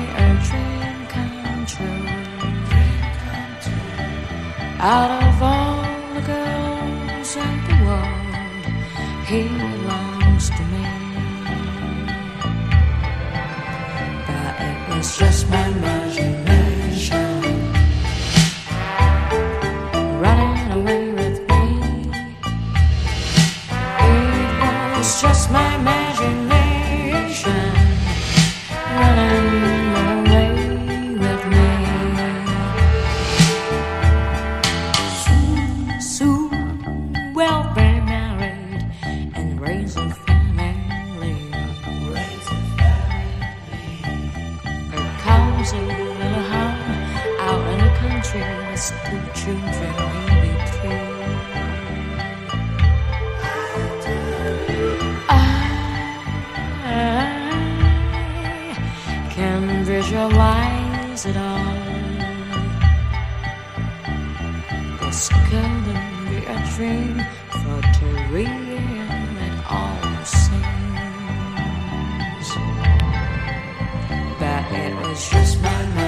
a dream come true. Out of all the girls in the world, he belongs to me. But it was just my imagination running away with me. It was just my imagination running away with me. Soon we'll be married and raise a family. A cozy little home out in the country with 2 children, maybe 3. Can visualize it all. This couldn't be a dream, for to real it all seems. But it was just my